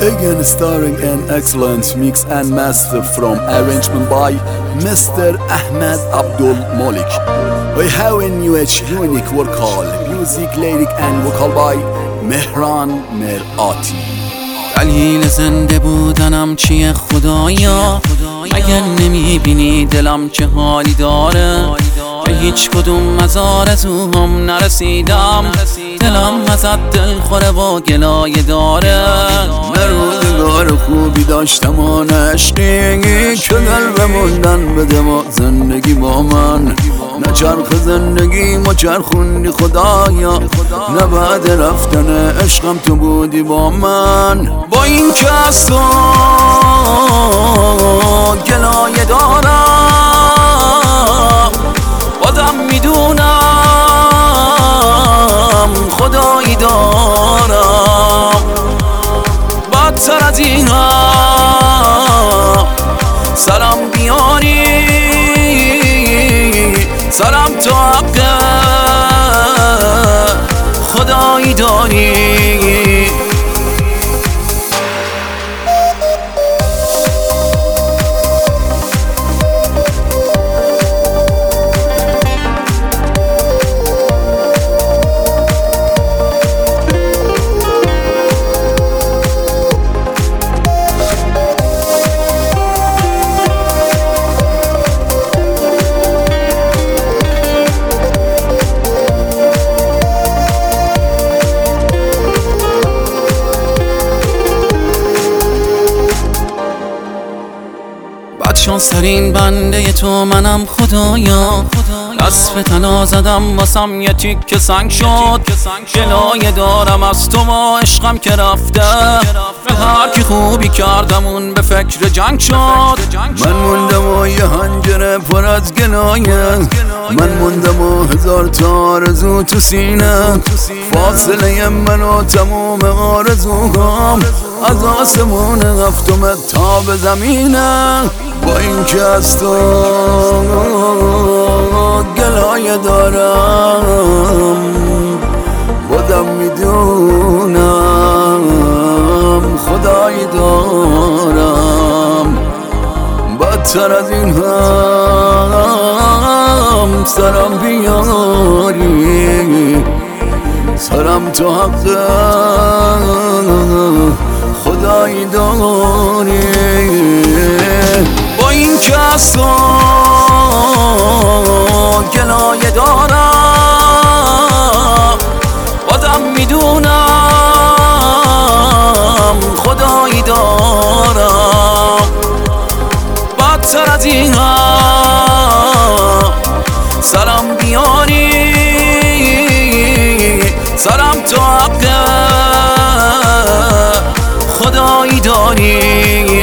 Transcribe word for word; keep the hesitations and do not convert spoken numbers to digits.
Again starring an excellent mix and master from arrangement by Mister Ahmed Abdul Malik. We have a new age unique vocal, music, lyric and vocal by Mehran Merati. دلیل زنده بودنم چیه خدایا؟ مگر نمیبینی دلم چه حالی داره؟ به هیچ کدوم از آرزوهام نرسیدم، دلم ازت دل خوره و گلایه داره. من روزگار خوبی داشتم و نشنیگی که قلب موندن بده ما زندگی با من. نچرخ زندگی ما چرخوندی خدایا، نه بعد رفتن عشقم تو بودی با من. با این که از تو گلایه دارم، بازم میدونم خدایی دارم. بدتر از این ها سرم بیاری، سرم تو حق خدایی داری. شانسرین بنده تو منم خدایا، دست به تنا زدم واسم یه تیکه سنگ شد. گلایه دارم از تو و عشقم که رفته، به هر کی خوبی کردم اون به فکر جنگ شد. من موندم و یه هنجره پر از گلایه، من موندم و هزار تا آرزو تو سینه. فاصله من و تموم آرزوهام از آسمون هفتمت تا به زمینه. با این که از تو گلایه دارم، بودم میدونم خدایی دارم. بدتر از این هم سرم بیاری، سرم تو حق خدایی داری. با این که از تو گلایه دارم، بازم میدونم خدایی دارم. بدتر از این ها سرم بیاری، سرم تو حق خدایی داری.